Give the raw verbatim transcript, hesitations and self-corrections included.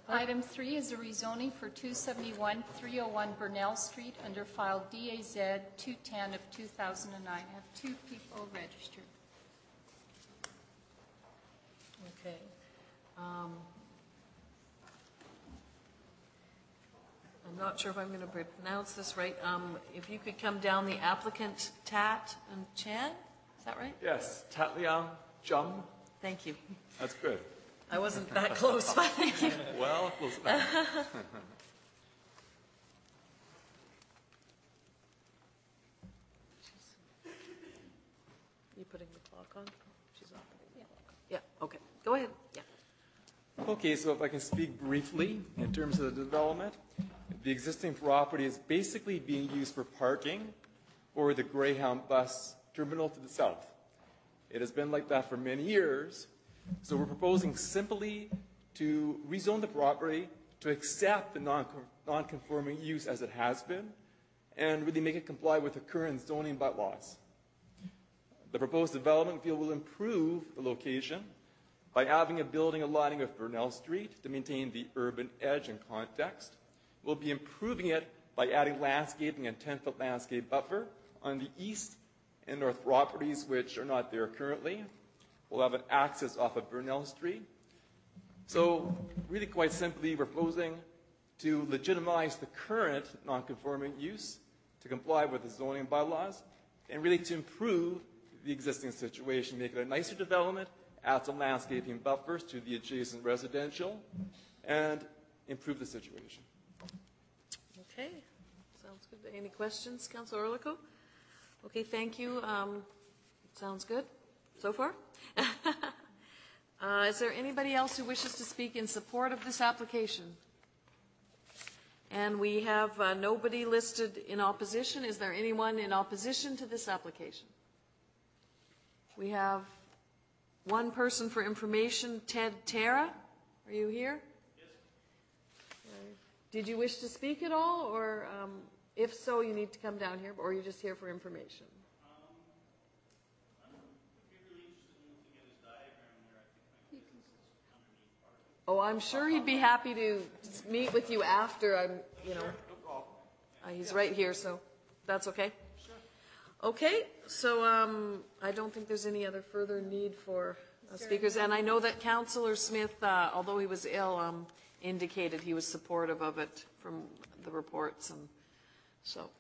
Item three is a rezoning for two seventy-one, three oh one Burnell Street under file D A Z two ten of two thousand nine. I have two people registered. Okay. Um, I'm not sure if I'm going to pronounce this right. Um, if you could come down, the applicant Tat and Chan, is that right? Yes, Tat Liang Jum. Thank you. That's good. I wasn't that close, but thank you. Well, close enough. You putting the clock on? She's not putting the clock on. Yeah, okay. Go ahead. Yeah. Okay, so if I can speak briefly in terms of the development, the existing property is basically being used for parking for the Greyhound bus terminal to the south. It has been like that for many years, so we're proposing simply to rezone the property to accept the non- non-conforming use as it has been and really make it comply with the current zoning bylaws. The proposed development field will improve the location by adding a building aligning with Burnell Street to maintain the urban edge and context. We'll be improving it by adding landscaping and ten-foot landscape buffer on the east and north properties, which are not there currently. We'll have an access off of Burnell Street. So really quite simply, we're proposing to legitimize the current non-conforming use to comply with the zoning bylaws and really to improve the existing situation, make it a nicer development, add some landscaping buffers to the adjacent residential, and improve the situation. Okay, sounds good. Any questions, Councilor Orlico? Okay, thank you. Um, sounds good so far. uh, is there anybody else who wishes to speak in support of this application? And we have uh, nobody listed in opposition. Is there anyone in opposition to this application? We have one person for information, Ted Terra. Are you here? Yes. Uh, did you wish to speak at all, or um, if so, you need to come down here, or are you just here for information? Um, I'm really interested in looking at his diagram there. I think my business is underneath part of it. Oh, I'm sure he'd be happy to meet with you after. I'm, you know, uh, he's right here, so that's okay. Okay, so um, I don't think there's any other further need for uh, speakers. And I know that Councillor Smith, uh, although he was ill, um, indicated he was supportive of it from the reports. And so